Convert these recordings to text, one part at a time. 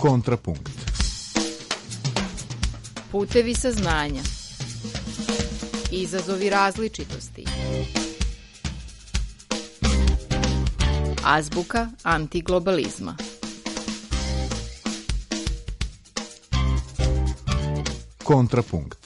Kontrapunkt. Putevi saznanja. Izazovi različitosti. Azbuka antiglobalizma. Kontrapunkt.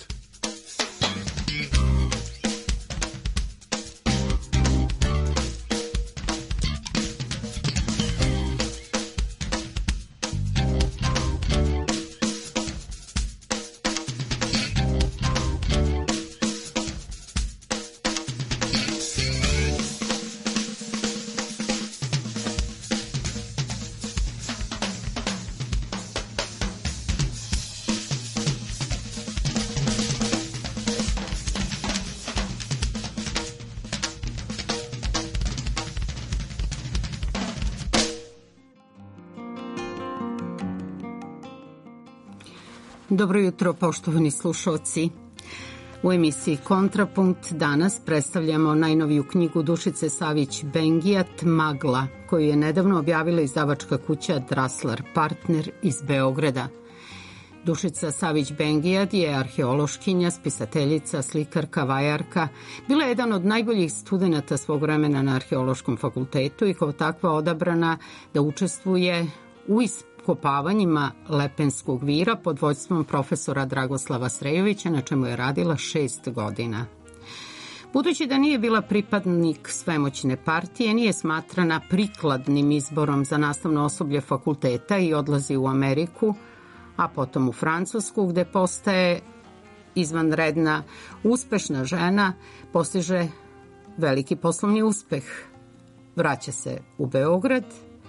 Dobro jutro, poštovani slušalci. U emisiji Kontrapunkt danas predstavljamo najnoviju knjigu Dušice Savić Bengijat Magla, koju je nedavno objavila izdavačka kuća Draslar Partner iz Beograda. Dušica Savić Bengijat je arheološkinja, spisateljica, slikarka, vajarka. Bila je jedan od najboljih studenata svog vremena na Arheološkom fakultetu i kao takva odabrana da učestvuje u iskopavanjima Lepenskog vira pod vođstvom profesora Dragoslava Srejovića, na čemu je radila 6 godina. Budući da nije bila pripadnik svemoćne partije, nije smatrana prikladnim izborom za nastavno osoblje fakulteta i odlazi u Ameriku, a potom u Francusku, gde postaje izvanredna, uspešna žena, postiže veliki poslovni uspeh. Vraća se u Beograd,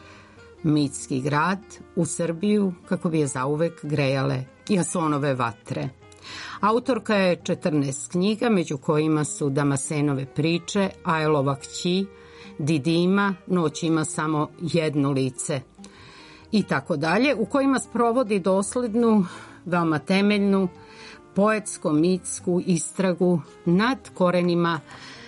mitski grad, u Srbiju, kako bi je zauvek grejale jasonove vatre. Autorka je 14 knjiga, među kojima su Damasenove priče, Ajlova kći, Didima, Noć ima samo jedno lice i tako dalje, u kojima sprovodi doslednu, veoma temeljnu, poetsko-mitsku istragu nad korenima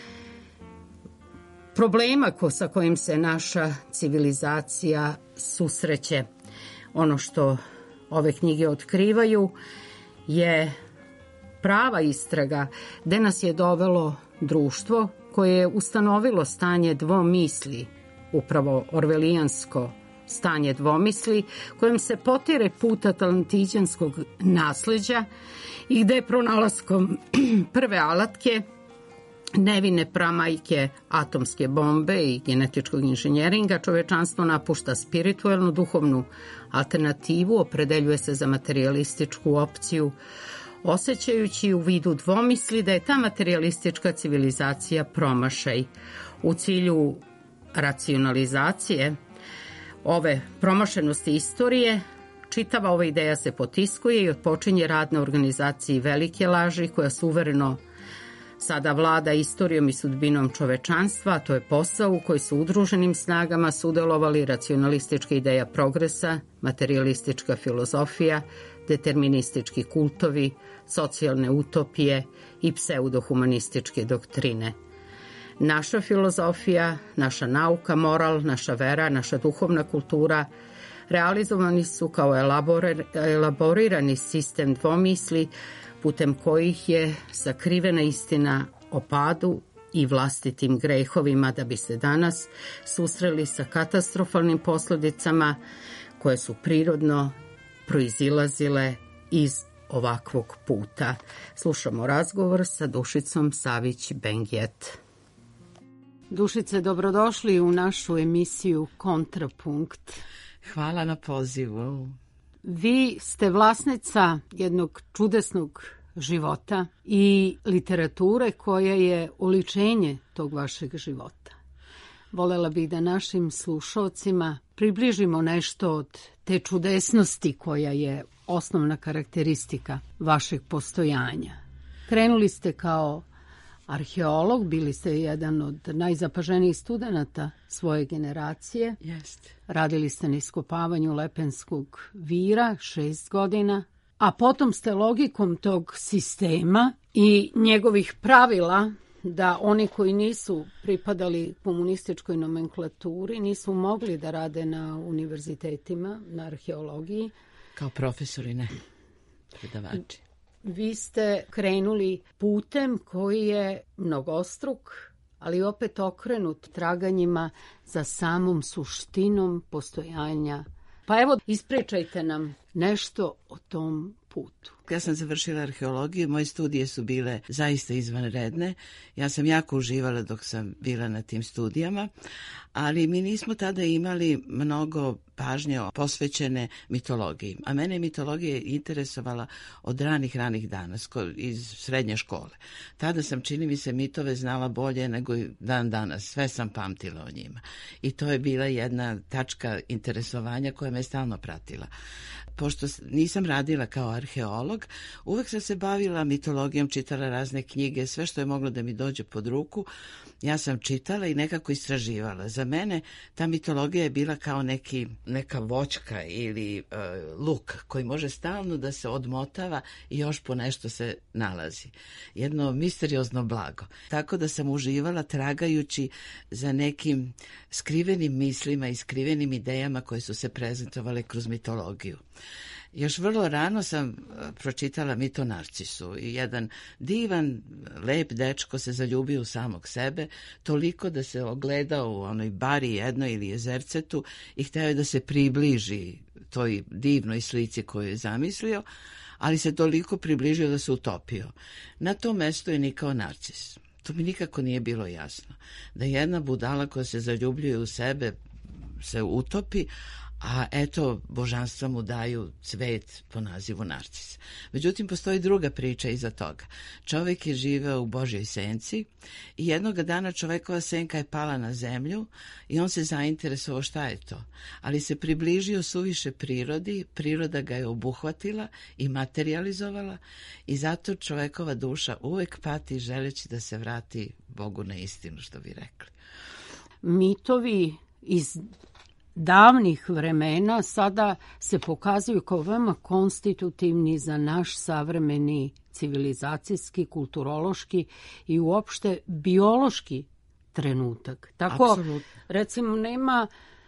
problema sa kojim se naša civilizacija susreće. Ono što ove knjige otkrivaju je prava istraga gde nas je dovelo društvo koje je ustanovilo stanje dvomisli, upravo orvelijansko stanje dvomisli, kojim se potire put atlantiđanskog nasleđa i gde pronalaskom prve alatke, nevine pramajke atomske bombe i genetičkog inženjeringa, čovečanstvo napušta spiritualnu, duhovnu alternativu, opredeljuje se za materijalističku opciju, osjećajući u vidu dvomisli da je ta materijalistička civilizacija promašaj. U cilju racionalizacije ove promašenosti istorije, čitava ova ideja se potiskuje i otpočinje rad na organizaciji velike laži koja suvereno sada vlada istorijom i sudbinom čovečanstva, a to je posao u koji su udruženim snagama sudelovali racionalistička ideja progresa, materijalistička filozofija, deterministički kultovi, socijalne utopije i pseudohumanističke doktrine. Naša filozofija, naša nauka, moral, naša vera, naša duhovna kultura realizovani su kao elaborirani sistem dvomisli putem kojih je sakrivena istina o padu i vlastitim grehovima da bi se danas susreli sa katastrofalnim posledicama koje su prirodno proizilazile iz ovakvog puta. Slušamo razgovor sa Dušicom Savić Bengijat. Dušice, dobrodošli u našu emisiju Kontrapunkt. Hvala na pozivu. Vi ste vlasnica jednog čudesnog života i literature koja je oličenje tog vašeg života. Volela bih da našim slušalcima približimo nešto od te čudesnosti koja je osnovna karakteristika vašeg postojanja. Krenuli ste kao arheolog, bili ste jedan od najzapaženijih studenata svoje generacije. Jeste. Radili ste na iskopavanju Lepenskog vira 6 godina, a potom ste logikom tog sistema i njegovih pravila da oni koji nisu pripadali komunističkoj nomenklaturi nisu mogli da rade na univerzitetima, na arheologiji, Kao profesori, ne. Predavači. Vi ste krenuli putem koji je mnogostruk, ali opet okrenut traganjima za samom suštinom postojanja. Pa evo, ispričajte nam nešto o tom putu. Ja sam završila arheologiju, moje studije su bile zaista izvanredne. Ja sam jako uživala dok sam bila na tim studijama, ali mi nismo tada imali mnogo pažnje posvećene mitologiji. A mene je mitologija interesovala od ranih dana, iz srednje škole. Tada sam, čini mi se, mitove znala bolje nego dan danas. Sve sam pamtila o njima. I to je bila jedna tačka interesovanja koja me stalno pratila. Pošto nisam radila kao arheolog, uvek sam se bavila mitologijom, čitala razne knjige, sve što je moglo da mi dođe pod ruku, ja sam čitala i nekako istraživala. Za mene ta mitologija je bila kao neka voćka ili luk koji može stalno da se odmotava i još po nešto se nalazi. Jedno misteriozno blago. Tako da sam uživala tragajući za nekim skrivenim mislima i skrivenim idejama koje su se prezentovale kroz mitologiju. Još vrlo rano sam pročitala mit o Narcisu i jedan divan, lep dečko se zaljubio u samog sebe, toliko da se ogledao u onoj bari jednoj ili jezercetu i hteo je da se približi toj divnoj slici koju je zamislio, ali se toliko približio da se utopio. Na tom mestu je nikao Narcis. To mi nikako nije bilo jasno. Da jedna budala koja se zaljubljuje u sebe se utopi, a eto, božanstva mu daju cvet po nazivu Narcis. Međutim, postoji druga priča iza toga. Čovjek je živeo u Božjoj senci i jednoga dana čovekova senka je pala na zemlju i on se zainteresovao šta je to. Ali se približio suviše prirodi, priroda ga je obuhvatila i materializovala i zato čovekova duša uvek pati želeći da se vrati Bogu na istinu, što bi rekli. Mitovi iz davnih vremena sada se pokazuju kao veoma konstitutivni za naš savremeni civilizacijski, kulturološki i uopšte biološki trenutak. Tako, Apsolutno. recimo, nema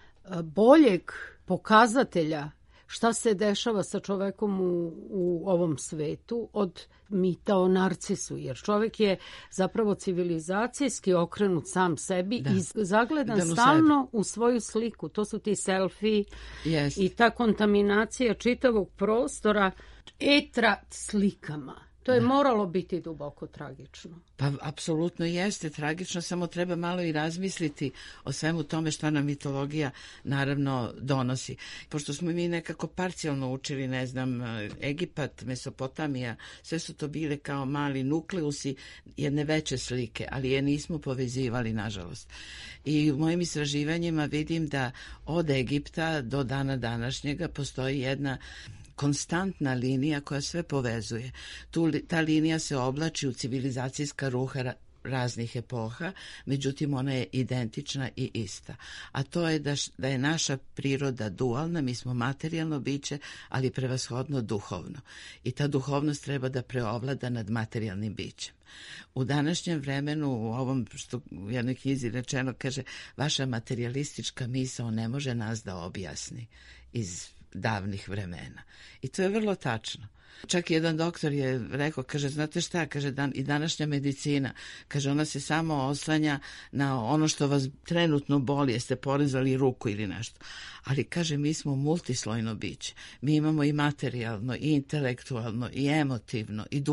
boljeg pokazatelja šta se dešava sa čovekom u ovom svetu od mita o Narcisu, jer čovjek je zapravo civilizacijski okrenut sam sebi i zagledan stalno u svoju sliku. To su ti selfie i ta kontaminacija čitavog prostora etra slikama. To je moralo biti duboko tragično. Pa apsolutno jeste tragično, samo treba malo i razmisliti o svemu tome što nam mitologija naravno donosi. Pošto smo mi nekako parcijalno učili, ne znam, Egipat, Mesopotamija, sve su to bile kao mali nukleusi jedne veće slike, ali je nismo povezivali, nažalost. I u mojim istraživanjima vidim da od Egipta do dana današnjega postoji jedna konstantna linija koja sve povezuje. Ta linija se oblači u civilizacijska ruha raznih epoha, međutim ona je identična i ista. A to je da je naša priroda dualna, mi smo materijalno biće, ali prevashodno duhovno. I ta duhovnost treba da preovlada nad materijalnim bićem. U današnjem vremenu, u ovom što u jednoj knjizi rečeno, kaže, vaša materijalistička misao ne može nas da objasni iz davnih vremena. I to je vrlo tačno. Čak jedan doktor je rekao, kaže, znate šta, kaže, i današnja medicina, kaže, ona se samo oslanja na ono što vas trenutno boli, jeste porezali ruku ili nešto. Ali, kaže, mi smo multislojno biće. Mi imamo i materijalno, i intelektualno, i emotivno, i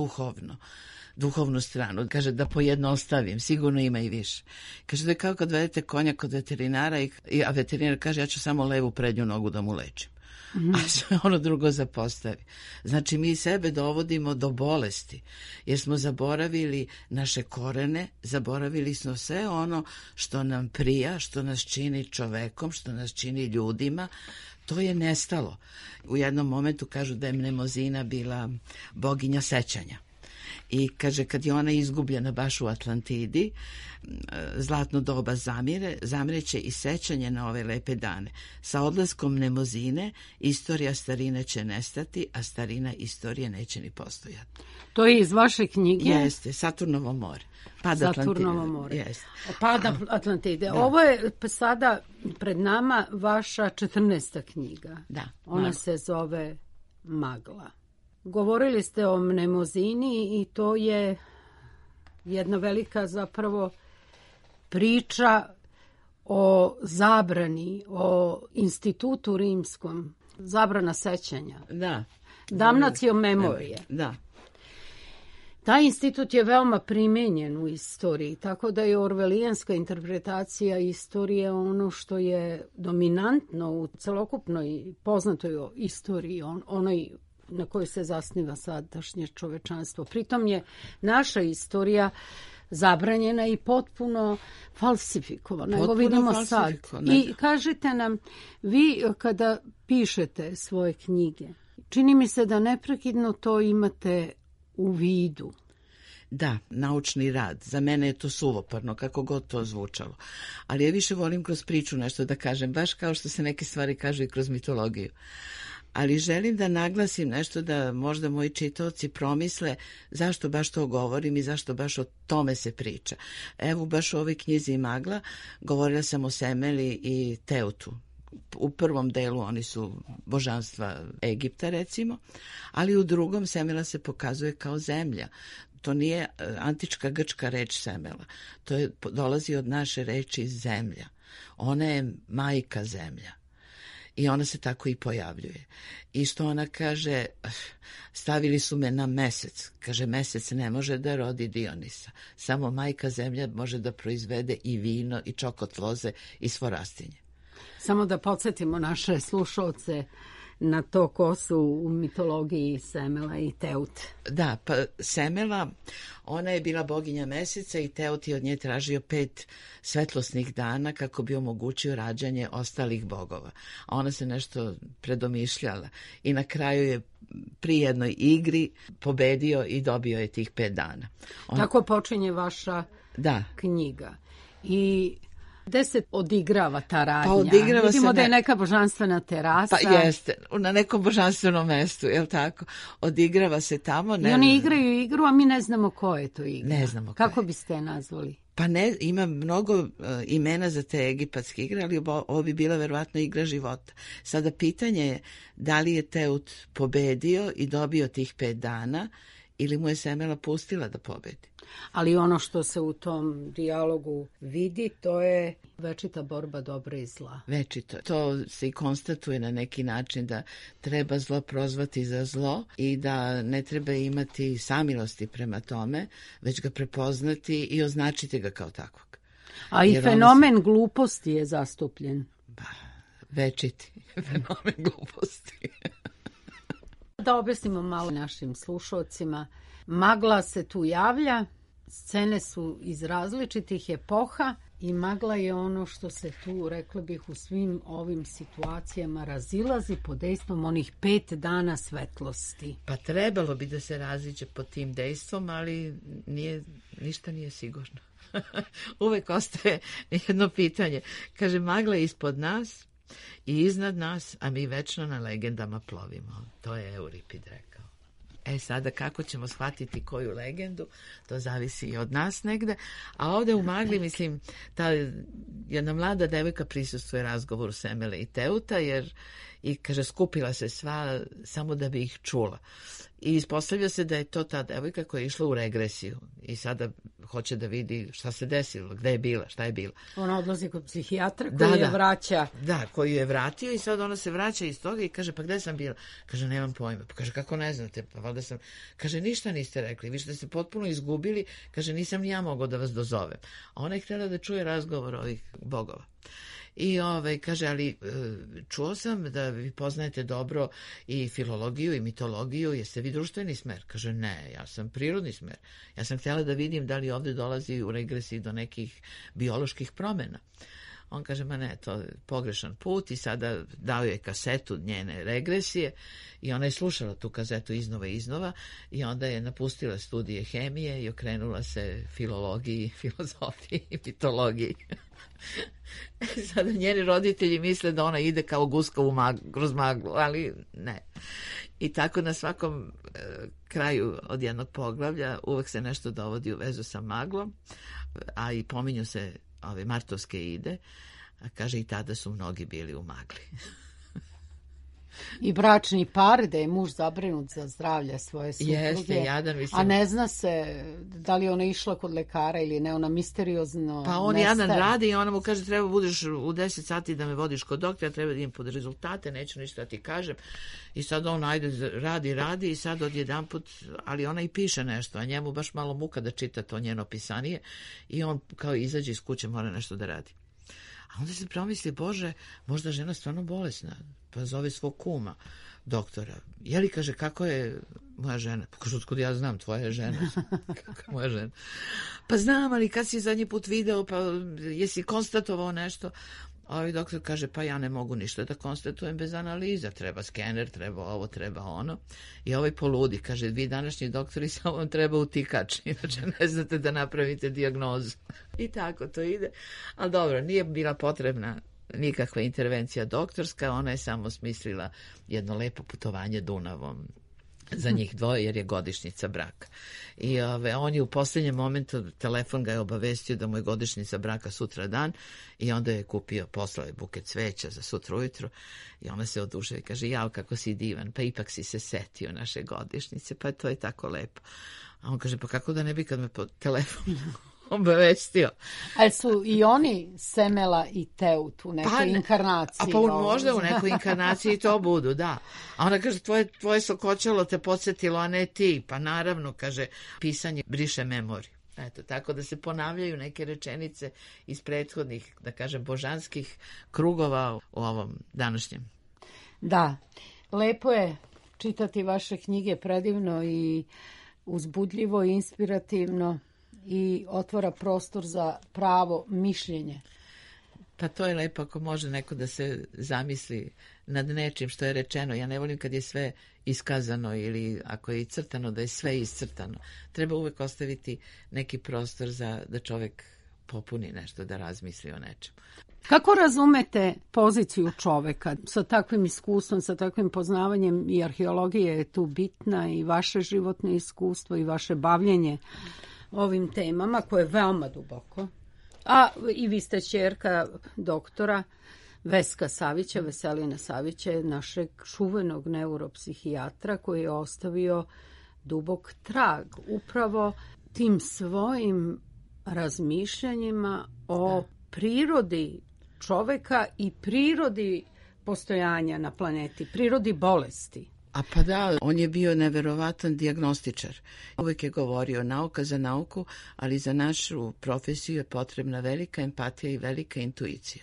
duhovnu stranu. Kaže, da pojednostavim, sigurno ima i više. Kaže, da je kao kad vedete konja kod veterinara, a veterinar kaže, ja ću samo levu prednju nogu da mu lečim. A sve ono drugo zapostavi. Znači, mi sebe dovodimo do bolesti, jer smo zaboravili naše korene, zaboravili smo sve ono što nam prija, što nas čini čovekom, što nas čini ljudima. To je nestalo. U jednom momentu kažu da je Mnemozina bila boginja sećanja. I kaže, kad je ona izgubljena baš u Atlantidi, zlatno doba zamireće i sećanje na ove lepe dane. Sa odlaskom Mnemozine istorija starine će nestati, a starina istorije neće ni postojati. To je iz vaše knjige? Jeste, Saturnovo more. Saturnovo more. Jeste. Pad Atlantide. Da. Ovo je sada pred nama vaša 14. knjiga. Da. Ona se zove magla. Govorili ste o mnemozini i to je jedna velika zapravo priča o zabrani, o institutu rimskom, zabrana sećanja. Da. Damnatio memorije. Da. Taj institut je veoma primenjen u istoriji, tako da je orvelijanska interpretacija istorije ono što je dominantno u celokupnoj poznatoj istoriji, onoj na kojoj se zasniva sadašnje čovečanstvo. Pritom je naša istorija zabranjena i potpuno falsifikovana. Evo vidimo sad. I kažite nam, vi kada pišete svoje knjige, čini mi se da neprekidno to imate u vidu. Da, naučni rad. Za mene je to suvoparno, kako god to zvučalo. Ali ja više volim kroz priču nešto da kažem, baš kao što se neke stvari kažu i kroz mitologiju. Ali želim da naglasim nešto da možda moji čitaoci promisle zašto baš to govorim i zašto baš o tome se priča. Evo baš u ovoj knjizi Magla govorila sam o Semeli i Teutu. U prvom delu oni su božanstva Egipta, recimo, ali u drugom Semela se pokazuje kao zemlja. To nije antička grčka reč Semela. Dolazi od naše reči zemlja. Ona je majka zemlja. I ona se tako i pojavljuje. I što ona kaže, stavili su me na mesec. Kaže, mesec ne može da rodi Dionisa. Samo majka zemlja može da proizvede i vino, i čokot loze, i svo rastinje. Samo da podsjetimo naše slušalce na to ko su u mitologiji Semela i Teut. Da, pa Semela, ona je bila boginja meseca i Teut je od nje tražio 5 svetlosnih dana kako bi omogućio rađanje ostalih bogova. A ona se nešto predomišljala i na kraju je pri jednoj igri pobedio i dobio je tih 5 dana. Tako počinje vaša knjiga. I gde se odigrava ta radnja? Pa odigrava vidimo da je neka božanstvena terasa. Pa jeste, na nekom božanstvenom mestu, je li tako? Odigrava se tamo. I oni igraju igru, a mi ne znamo ko je to igra. Ne znamo kako biste je nazvali? Pa ne, ima mnogo imena za te egipatske igre, ali ovo bi bila verovatno igra života. Sada pitanje je da li je Teut pobedio i dobio tih 5 dana ili mu je Semela pustila da pobedi. Ali ono što se u tom dijalogu vidi, to je večita borba dobra i zla. Večito. To se i konstatuje na neki način da treba zlo prozvati za zlo i da ne treba imati samilosti prema tome, već ga prepoznati i označiti ga kao takvog. A i fenomen gluposti je zastupljen. Pa, večiti fenomen gluposti. Da objasnimo malo našim slušalcima. Magla se tu javlja, scene su iz različitih epoha i magla je ono što se tu, rekla bih, u svim ovim situacijama razilazi pod dejstvom onih 5 dana svetlosti. Pa trebalo bi da se raziđe pod tim dejstvom, ali ništa nije sigurno. Uvek ostaje jedno pitanje. Kaže, magla je ispod nas i iznad nas, a mi večno na legendama plovimo. To je Euripid rekao. Sada kako ćemo shvatiti koju legendu, to zavisi i od nas negde. A ovde u magli, mislim, ta jedna mlada devojka prisustvuje razgovoru Semele i Teuta, i kaže, skupila se sva samo da bi ih čula. I ispostavlja se da je to ta devojka koja je išla u regresiju i sada hoće da vidi šta se desilo, gde je bila, šta je bila. Ona odlazi kod psihijatra koji je vraća. Da, koji je vratio i sad ona se vraća iz toga i kaže, pa gde sam bila? Kaže, nemam pojma. Pa kaže, kako ne znate? Pa valjda sam. Kaže, ništa niste rekli, vi ste se potpuno izgubili. Kaže, nisam ni ja mogao da vas dozovem. A ona je htjela da čuje razgovor ovih bogova. I kaže, ali čuo sam da vi poznajete dobro i filologiju i mitologiju, jeste vi društveni smer? Kaže, ne, ja sam prirodni smer. Ja sam htjela da vidim da li ovdje dolazi u regresiji do nekih bioloških promjena. On kaže, ma ne, to je pogrešan put i sada dao je kasetu njene regresije i ona je slušala tu kazetu iznova i onda je napustila studije hemije i okrenula se filologiji, filozofiji i mitologiji. Sada njeni roditelji misle da ona ide kao guska kroz maglu, ali ne. I tako na svakom kraju od jednog poglavlja uvek se nešto dovodi u vezu sa maglom, a i pominju se ove martovske ide, a kaže i tada su mnogi bili u magli. I bračni par, da je muž zabrinut za zdravlje svoje supruge. Jeste, jadan, mislim. A ne zna se da li ona išla kod lekara ili ne, ona misteriozno Pa on nestaje. jadan radi i ona mu kaže treba budeš u 10 sati da me vodiš kod doktora, treba da idem pod rezultate, neću ništa da ti kažem. I sad on ajde radi i sad odjedanput, ali ona i piše nešto, a njemu baš malo muka da čita to njeno pisanije i on kao izađe iz kuće, mora nešto da radi. A onda se promisli, Bože, možda žena stvarno bolesna, pa zove svog kuma, doktora. Jeli, kaže, kako je moja žena? Pa kaže, otkud ja znam, tvoja je žena. Kako je moja žena? Pa znam, ali kad si zadnji put video, pa jesi konstatovao nešto? A ovaj doktor kaže, pa ja ne mogu ništa da konstatujem bez analiza, treba skener, treba ovo, treba ono. I ovaj poludi, kaže, vi današnji doktori samo vam treba utikač, inače ne znate da napravite dijagnozu. I tako to ide. Ali dobro, nije bila potrebna nikakva intervencija doktorska, ona je samo smislila jedno lepo putovanje Dunavom za njih dvoje, jer je godišnjica braka. I on je u posljednjem momentu, telefon ga je obavestio da mu je godišnjica braka sutra dan i onda je kupio, poslao je buket cveća za sutra ujutro i ona se oduševa i kaže, jao kako si divan, pa ipak si se setio naše godišnjice, pa to je tako lepo. A on kaže, pa kako da ne bi kad me po telefonu obavestio. Ali su i oni Semela i Teut u nekoj inkarnaciji? A pa možda u nekoj inkarnaciji to budu, da. A ona kaže, tvoje sokoćalo te podsjetilo, a ne ti. Pa naravno, kaže, pisanje briše memoriju. Eto, tako da se ponavljaju neke rečenice iz prethodnih, da kažem, božanskih krugova u ovom današnjem. Da, lepo je čitati vaše knjige, predivno i uzbudljivo i inspirativno. I otvara prostor za pravo mišljenje. Pa to je lepo ako može neko da se zamisli nad nečim što je rečeno. Ja ne volim kad je sve iskazano ili ako je crtano da je sve iscrtano. Treba uvek ostaviti neki prostor za da čovjek popuni nešto, da razmisli o nečem. Kako razumete poziciju čoveka sa takvim iskustvom, sa takvim poznavanjem i arheologija je tu bitna i vaše životno iskustvo i vaše bavljenje ovim temama koje je veoma duboko. A i vi ste ćerka doktora Veska Savića, Veselina Savića, našeg čuvenog neuropsihijatra koji je ostavio dubok trag upravo tim svojim razmišljanjima o prirodi čoveka i prirodi postojanja na planeti, prirodi bolesti. A pa da, on je bio neverovatan dijagnostičar. Uvijek je govorio nauka za nauku, ali za našu profesiju je potrebna velika empatija i velika intuicija.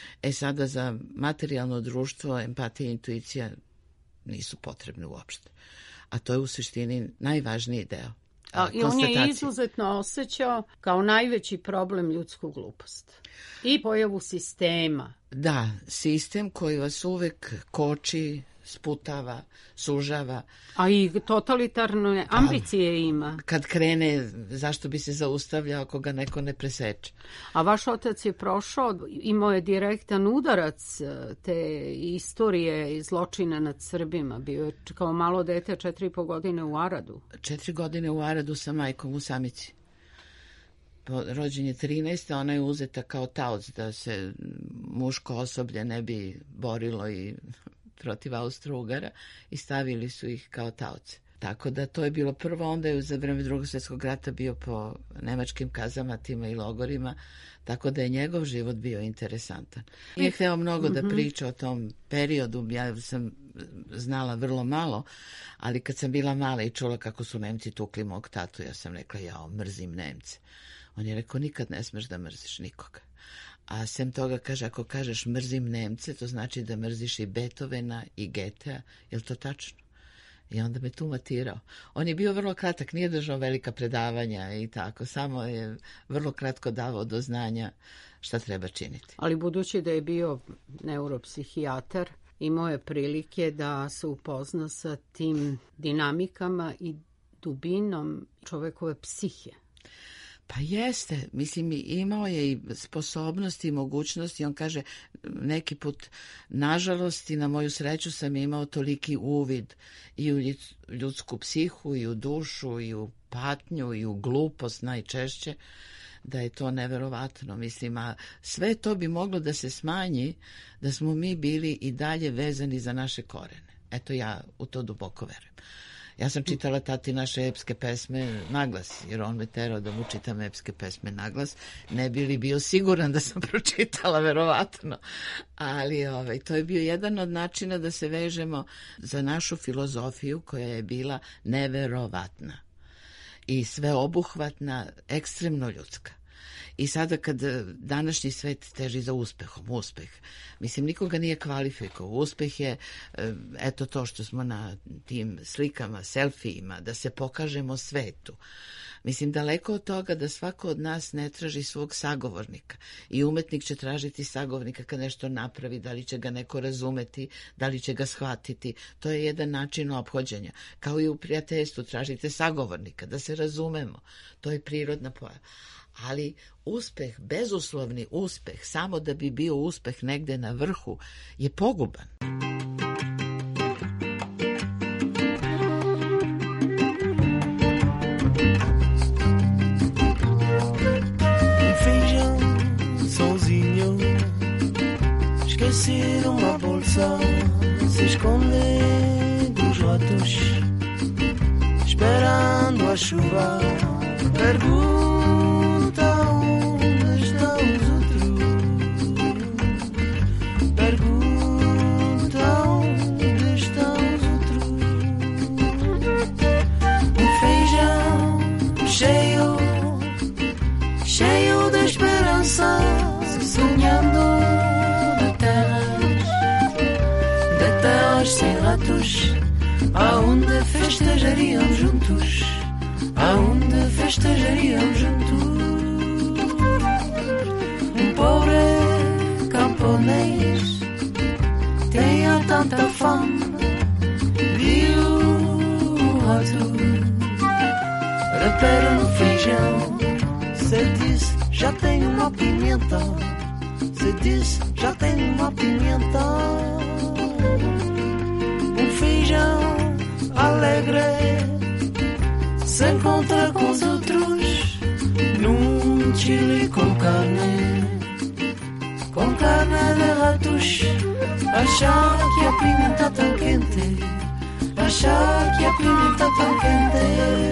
Sada za materijalno društvo empatija i intuicija nisu potrebne uopšte. A to je u suštini najvažniji deo. I on je izuzetno osjećao kao najveći problem ljudsku glupost i pojavu sistema. Da, sistem koji vas uvek koči, sputava, sužava. A i totalitarne ambicije ima. Kad krene, zašto bi se zaustavljao ako ga neko ne preseče? A vaš otac je prošao, imao je direktan udarac te istorije i zločina nad Srbima. Bio je kao malo dete 4,5 godine u Aradu. 4 godine u Aradu sa majkom u samici. Rođen je 13. Ona je uzeta kao taoc da se muško osoblje ne bi borilo i protiv Austro-Ugara i stavili su ih kao taoce. Tako da to je bilo prvo, onda je za vreme Drugog svjetskog rata bio po nemačkim kazamatima i logorima, tako da je njegov život bio interesantan. Nije hteo mnogo da priča o tom periodu, ja sam znala vrlo malo, ali kad sam bila mala i čula kako su Nemci tukli mog tatu, ja sam rekla, jao, mrzim Nemce. On je rekao, nikad ne smeš da mrziš nikoga. A sem toga kaže, ako kažeš mrzim Nemce, to znači da mrziš i Beethovena i Goethea. Je li to tačno? I onda me tu matirao. On je bio vrlo kratak, nije držao velika predavanja i tako, samo je vrlo kratko davao do znanja šta treba činiti. Ali budući da je bio neuropsihijatar, imao je prilike da se upozna sa tim dinamikama i dubinom čovekove psihe. Pa jeste, mislim, imao je i sposobnosti i mogućnosti. On kaže, neki put, nažalost i na moju sreću sam imao toliki uvid i u ljudsku psihu, i u dušu, i u patnju, i u glupost najčešće, da je to neverovatno. Mislim, a sve to bi moglo da se smanji da smo mi bili i dalje vezani za naše korene. Eto, ja u to duboko verujem. Ja sam čitala tati naše epske pesme naglas, jer on me terao da mu čitam epske pesme naglas. Ne bi li bio siguran da sam pročitala, verovatno. Ali to je bio jedan od načina da se vežemo za našu filozofiju koja je bila neverovatna i sveobuhvatna, ekstremno ljudska. I sada kad današnji svet teži za uspeh, mislim, nikoga nije kvalifikovao. Uspeh je, eto to što smo na tim slikama, selfijima, da se pokažemo svetu. Mislim, daleko od toga da svako od nas ne traži svog sagovornika. I umetnik će tražiti sagovornika kad nešto napravi, da li će ga neko razumeti, da li će ga shvatiti. To je jedan način ophođenja. Kao i u prijateljstvu tražite sagovornika, da se razumemo. To je prirodna pojava. Ali uspeh, bezuslovni uspeh, samo da bi bio uspeh negde na vrhu, je poguban. Feijão sozinho, esquecido uma bolsa, se esconde dos ratos, esperando a chuva. Pergunta onde estão os outros. Pergunta onde estão os outros. Feijão cheio de esperança, sonhando de terras sem ratos, aonde festejariam juntos. Aonde festejariam juntos. Pobre camponês tinha tanta fome, viu o rato repara no feijão. Se disse já tenho uma pimenta, se disse já tenho uma pimenta. Feijão alegre se encontra com os outros num chile com carne de ratos. Achar que a pimenta tão quente, achar que a pimenta tão quente.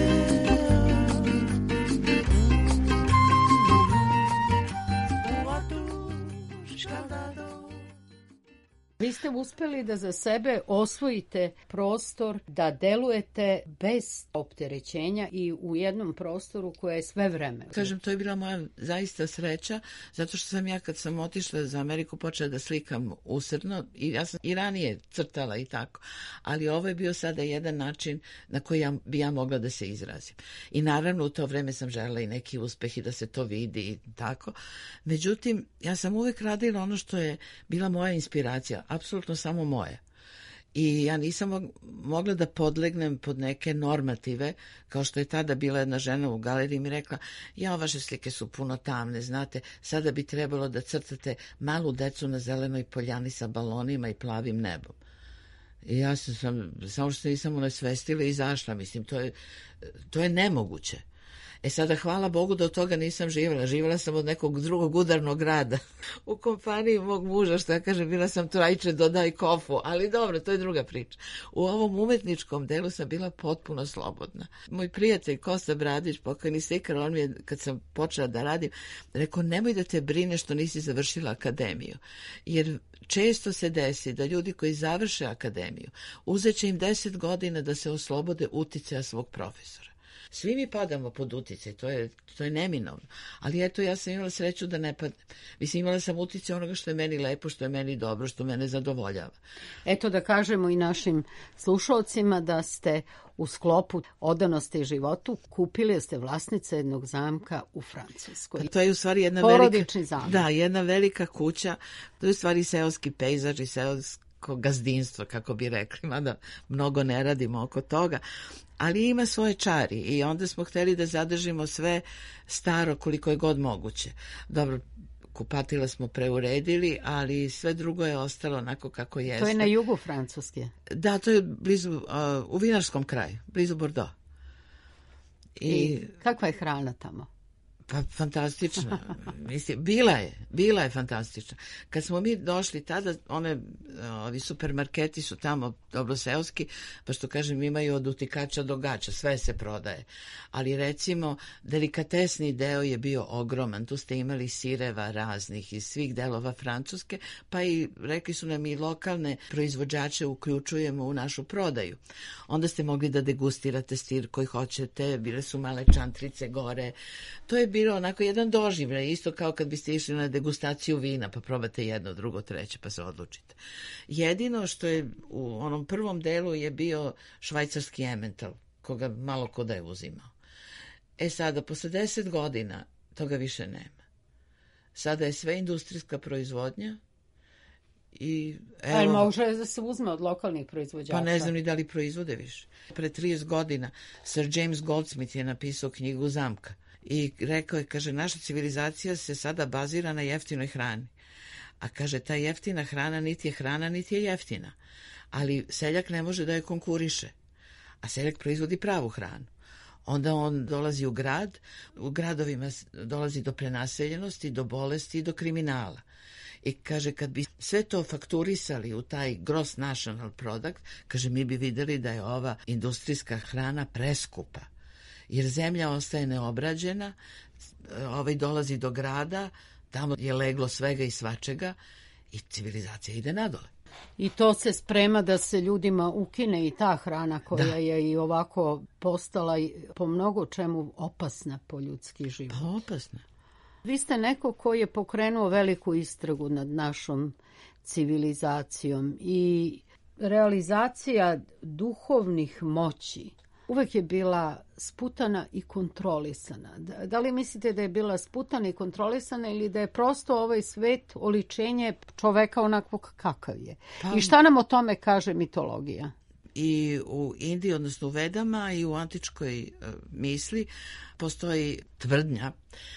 Vi ste uspeli da za sebe osvojite prostor, da delujete bez opterećenja i u jednom prostoru koje je sve vreme. Kažem, to je bila moja zaista sreća, zato što sam ja kad sam otišla za Ameriku počela da slikam usrdno i ja sam i ranije crtala i tako, ali ovo je bio sada jedan način na koji bi ja mogla da se izrazim. I naravno u to vreme sam želela i neki uspeh i da se to vidi i tako. Međutim, ja sam uvek radila ono što je bila moja inspiracija, apsolutno samo moje. I ja nisam mogla da podlegnem pod neke normative, kao što je tada bila jedna žena u galeriji mi rekla, vaše slike su puno tamne, znate, sada bi trebalo da crtate malu decu na zelenoj poljani sa balonima i plavim nebom. I ja sam samo što nisam onesvestila i izašla, mislim, to je nemoguće. Sada, hvala Bogu da od toga nisam živjela. Živjela sam od nekog drugog udarnog rada. U kompaniji mog muža, što ja kažem, bila sam trajče, dodaj kofu, ali dobro, to je druga priča. U ovom umetničkom delu sam bila potpuno slobodna. Moj prijatelj Kosta Bradić, pokojni slikar, on mi je, kad sam počela da radim, rekao, nemoj da te brine što nisi završila akademiju. Jer često se desi da ljudi koji završe akademiju, uzeće im 10 godina da se oslobode uticaja svog profesora. Svi mi padamo pod uticaj, to je neminovno. Ali eto, ja sam imala sreću da ne padnem. Mislim, imala sam uticaj onoga što je meni lepo, što je meni dobro, što mene zadovoljava. Eto da kažemo i našim slušalcima da ste u sklopu odanosti životu kupili, ste vlasnica jednog zamka u Francuskoj. To je u stvari jedna porodični zamak. Da, jedna velika kuća. To je u stvari seoski pejzaž i seosko gazdinstvo, kako bi rekli, mada mnogo ne radimo oko toga. Ali ima svoje čari i onda smo hteli da zadržimo sve staro koliko je god moguće. Dobro, kupatila smo preuredili, ali sve drugo je ostalo onako kako jeste. To je na jugu Francuske? Da, to je blizu, u vinarskom kraju, blizu Bordeaux. I kakva je hrana tamo? Pa fantastična. Mislim, bila je fantastična. Kad smo mi došli tada, ovi supermarketi su tamo dobro seoski, pa što kažem, imaju od utikača do gača, sve se prodaje. Ali recimo, delikatesni deo je bio ogroman. Tu ste imali sireva raznih iz svih delova Francuske, pa i rekli su nam i lokalne proizvođače uključujemo u našu prodaju. Onda ste mogli da degustirate sir koji hoćete, bile su male čantrice gore. To je bilo onako jedan doživljaj, isto kao kad biste išli na degustaciju vina, pa probate jedno, drugo, treće, pa se odlučite. Jedino što je u onom prvom delu je bio švajcarski Emmental, koga malo ko da je uzimao. Sada, posle 10 godina, toga više nema. Sada je sve industrijska proizvodnja i evo... Ali može da se uzme od lokalnih proizvođača? Pa ne znam ni da li proizvode više. Pre 30 godina Sir James Goldsmith je napisao knjigu Zamka i rekao je, kaže, naša civilizacija se sada bazira na jeftinoj hrani. A kaže, ta jeftina hrana niti je hrana, niti je jeftina. Ali seljak ne može da je konkuriše. A seljak proizvodi pravu hranu. Onda on dolazi u grad, u gradovima dolazi do prenaseljenosti, do bolesti i do kriminala. I kaže, kad bi sve to fakturisali u taj gross national product, kaže, mi bi videli da je ova industrijska hrana preskupa. Jer zemlja ostaje neobrađena, dolazi do grada, tamo je leglo svega i svačega i civilizacija ide nadole. I to se sprema da se ljudima ukine i ta hrana koja je i ovako postala po mnogo čemu opasna po ljudski život. Pa opasna. Vi ste neko koji je pokrenuo veliku istragu nad našom civilizacijom i realizacija duhovnih moći uvek je bila sputana i kontrolisana. Da li mislite da je bila sputana i kontrolisana ili da je prosto ovaj svet oličenje čoveka onakvog kakav je? I šta nam o tome kaže mitologija? I u Indiji, odnosno u Vedama i u antičkoj misli postoji tvrdnja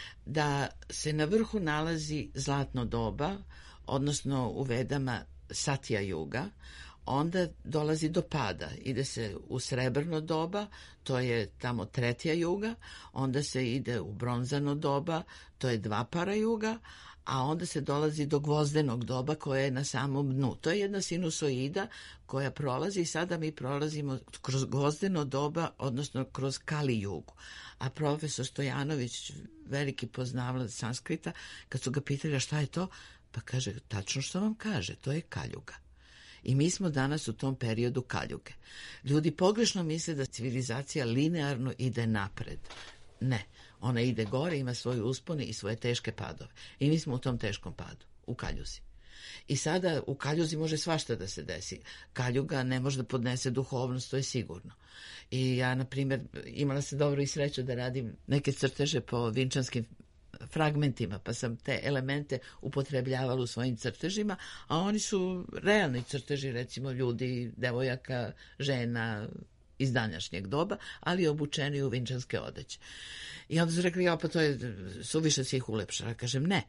da se na vrhu nalazi zlatno doba, odnosno u Vedama Satya Yuga, onda dolazi do pada, ide se u srebrno doba, to je tamo 3. juga, onda se ide u bronzano doba, to je 2. juga, a onda se dolazi do gvozdenog doba koje je na samom dnu. To je jedna sinusoida koja prolazi i sada mi prolazimo kroz gvozdeno doba, odnosno kroz Kali jugu. A profesor Stojanović, veliki poznavalac sanskrita, kad su ga pitali šta je to, pa kaže, tačno što vam kaže, to je Kaljuga. I mi smo danas u tom periodu Kaljuge. Ljudi pogrešno misle da civilizacija linearno ide napred. Ne, ona ide gore, ima svoje uspone i svoje teške padove. I mi smo u tom teškom padu, u Kaljuzi. I sada u Kaljuzi može svašta da se desi. Kaljuga ne može da podnese duhovnost, to je sigurno. I ja, na primjer, imala sam dobro i sreću da radim neke crteže po vinčanskim fragmentima, pa sam te elemente upotrebljavala u svojim crtežima, a oni su realni crteži, recimo ljudi, devojaka, žena iz današnjeg doba, ali obučeni u vinčanske odeće. I onda su rekli, pa to je suviše se ih ulepšala. Kažem, ne.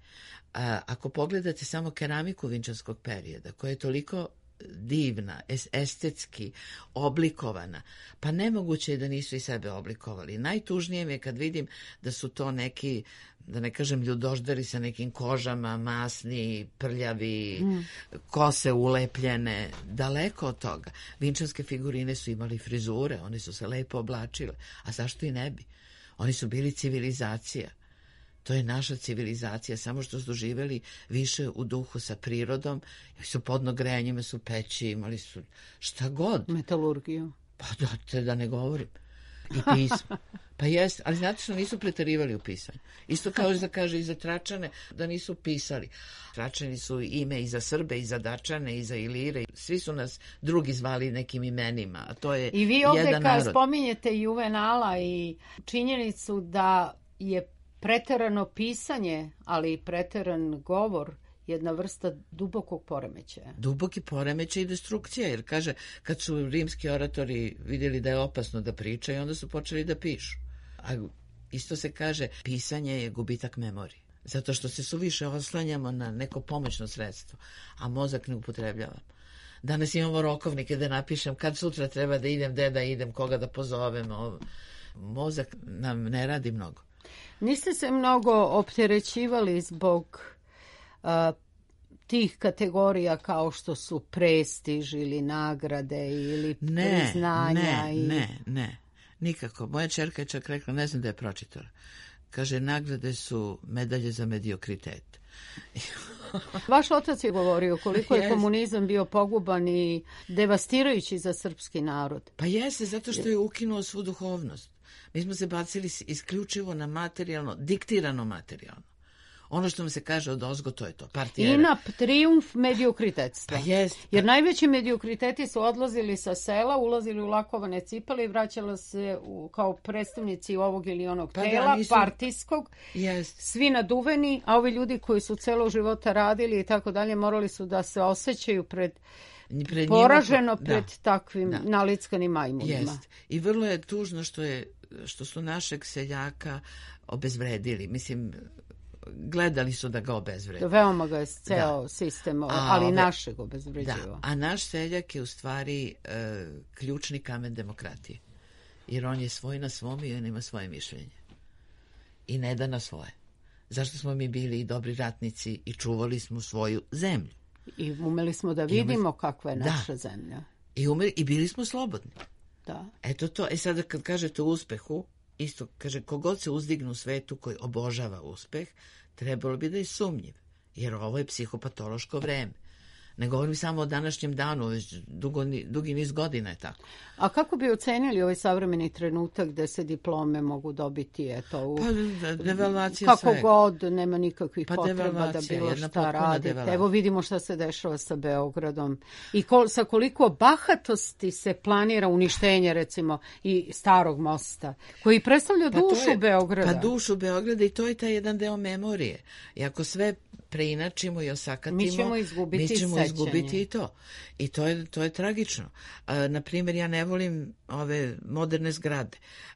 Ako pogledate samo keramiku vinčanskog perioda, koja je toliko divna, estetski oblikovana, pa nemoguće je da nisu i sebe oblikovali. Najtužnije mi je kad vidim da su to neki, da ne kažem ljudoždari sa nekim kožama, masni, prljavi, kose ulepljene, daleko od toga. Vinčanske figurine su imali frizure, oni su se lepo oblačile, a zašto i ne bi? Oni su bili civilizacija. To je naša civilizacija, samo što su doživjeli više u duhu sa prirodom, jer su podno grejanjima, su peći, imali su šta god. Metalurgiju. Pa da ne govorim. I pismo. Pa jest, ali znate što nisu preterivali u pisanju. Isto kao da kaže i za Tračane da nisu pisali. Tračani su ime i za Srbe, i za Dačane, i za Ilire. Svi su nas drugi zvali nekim imenima, a to je jedan narod. I vi ovdje kad spominjete Juvenala i činjenicu da je preterano pisanje, ali i preteran govor, jedna vrsta dubokog poremećaja. Duboki poremećaj i destrukcija, jer kaže, kad su rimski oratori vidjeli da je opasno da pričaju, onda su počeli da pišu. A isto se kaže, pisanje je gubitak memorije. Zato što se suviše oslanjamo na neko pomoćno sredstvo, a mozak ne upotrebljavamo. Danas imamo rokovnike da napišem kad sutra treba da idem, gde da idem, koga da pozovem. Mozak nam ne radi mnogo. Niste se mnogo opterećivali zbog tih kategorija kao što su prestiž ili nagrade ili priznanja? Ne, nikako. Moja ćerka je čak rekla, ne znam da je pročitala. Kaže, nagrade su medalje za mediokritet. Vaš otac je govorio koliko je komunizam bio poguban i devastirajući za srpski narod. Pa jeste, zato što je ukinuo svu duhovnost. Mi smo se bacili isključivo na materijalno, diktirano materijalno. Ono što nam se kaže od ozgo, to je to. Partijera. I na trijumf mediokritetstva. Pa jest. Jer najveći mediokriteti su odlazili sa sela, ulazili u lakovane cipele i vraćala se kao predstavnici ovog ili onog tela, partijskog. Jest. Svi naduveni, a ovi ljudi koji su celo života radili i tako dalje, morali su da se osjećaju pred takvim nalickanim majmunima. Jest. I vrlo je tužno što su našeg seljaka obezvredili. Mislim, gledali su da ga obezvrede. Veoma ga je ceo sistem, ali našeg obezvređiva. Da, a naš seljak je u stvari ključni kamen demokratije. Jer on je svoj na svom i on ima svoje mišljenje. I ne da na svoje. Zašto smo mi bili i dobri ratnici i čuvali smo svoju zemlju. I umeli smo da vidimo kakva je naša zemlja. I bili smo slobodni. Da. Eto to. Sada kad kažete uspehu, isto kaže, kogod se uzdigne u svetu koji obožava uspeh, trebalo bi da je sumnjiv, jer ovo je psihopatološko vreme. Ne govorim samo o današnjem danu, već dugi niz godina je tako. A kako bi ocenili ovaj savremeni trenutak gde se diplome mogu dobiti? Devalvacija kako svega. God, nema nikakvih potreba da bilo šta radite. Evo vidimo šta se dešava sa Beogradom. I sa koliko bahatosti se planira uništenje, recimo, i Starog mosta, koji predstavlja dušu Beograda. Pa dušu Beograda, i to je taj jedan deo memorije. I ako sve preinačimo i osakatimo, mi ćemo izgubiti i to. I to je tragično. Na primjer, ja ne volim ove moderne zgrade.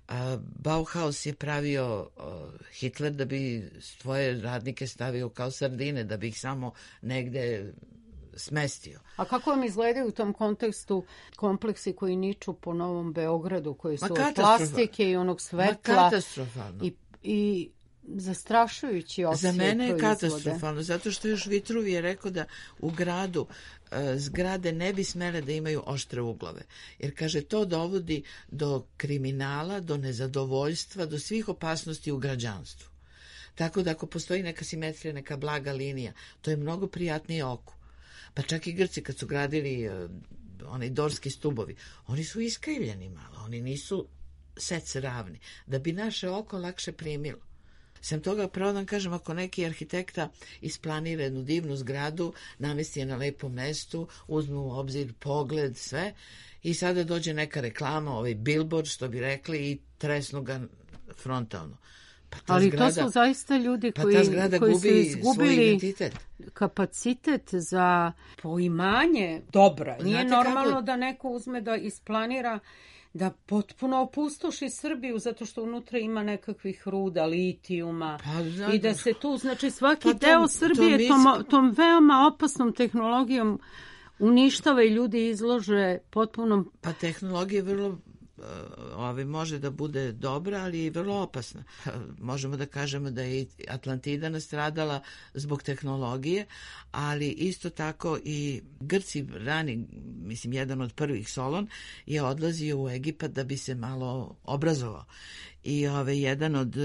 Bauhaus je pravio Hitler da bi svoje radnike stavio kao sardine, da bi ih samo negde smestio. A kako vam izgledaju u tom kontekstu kompleksi koji niču po Novom Beogradu, koji su od plastike i onog svetla? Katastrofalno. I zastrašujući osjećaj. Za mene je katastrofalno, zato što još Vitruvi je rekao da u gradu zgrade ne bi smele da imaju oštre uglove. Jer, kaže, to dovodi do kriminala, do nezadovoljstva, do svih opasnosti u građanstvu. Tako da ako postoji neka simetrija, neka blaga linija, to je mnogo prijatnije oku. Pa čak i Grci kad su gradili onaj dorski stubovi, oni su iskrivljeni malo, oni nisu sec ravni, da bi naše oko lakše primilo. Sem toga, pravo da vam kažem, ako neki arhitekta isplanira jednu divnu zgradu, namesti je na lepom mestu, uzme u obzir pogled, sve, i sada dođe neka reklama, ovaj billboard, što bi rekli, i tresnu ga frontalno. Ali to su zaista ljudi koji su izgubili kapacitet za poimanje dobra. Nije normalno da neko uzme da isplanira da potpuno opustoši Srbiju zato što unutra ima nekakvih ruda, litijuma, i da se tu, znači, svaki deo Srbije tom veoma opasnom tehnologijom uništava i ljudi izlože potpunom... Pa tehnologija je vrlo može da bude dobra, ali i vrlo opasna. Možemo da kažemo da je Atlantida nastradala zbog tehnologije, ali isto tako i Grci rani, mislim, jedan od prvih, Solon, je odlazio u Egipat da bi se malo obrazovao. I jedan od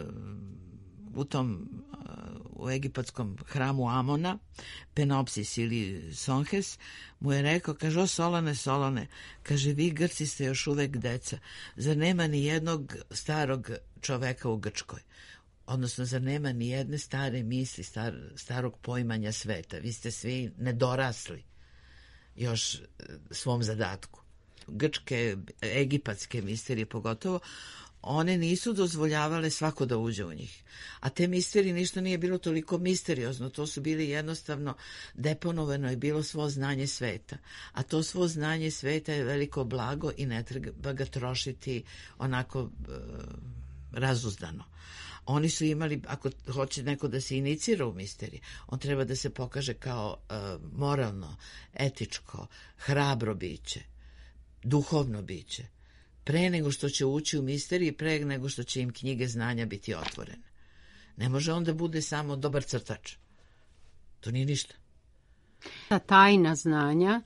u egipatskom hramu Amona, Penopsis ili Sonhes, mu je rekao, kaže, o Solone, kaže, vi Grci ste još uvek deca, zar nema ni jednog starog čoveka u Grčkoj? Odnosno, zar nema ni jedne stare misli, starog poimanja sveta? Vi ste svi nedorasli još svom zadatku. Grčke, egipatske misterije pogotovo, one nisu dozvoljavale svako da uđe u njih. A te misterije ništa nije bilo toliko misteriozno, to su bili jednostavno deponovano je bilo svo znanje sveta. A to svo znanje sveta je veliko blago i ne treba ga trošiti onako razuzdano. Oni su imali, ako hoće neko da se inicira u misterije, on treba da se pokaže kao moralno, etičko, hrabro biće, duhovno biće, pre nego što će ući u misteriji, pre nego što će im knjige znanja biti otvorene. Ne može on da bude samo dobar crtač. To nije ništa. Ta tajna znanja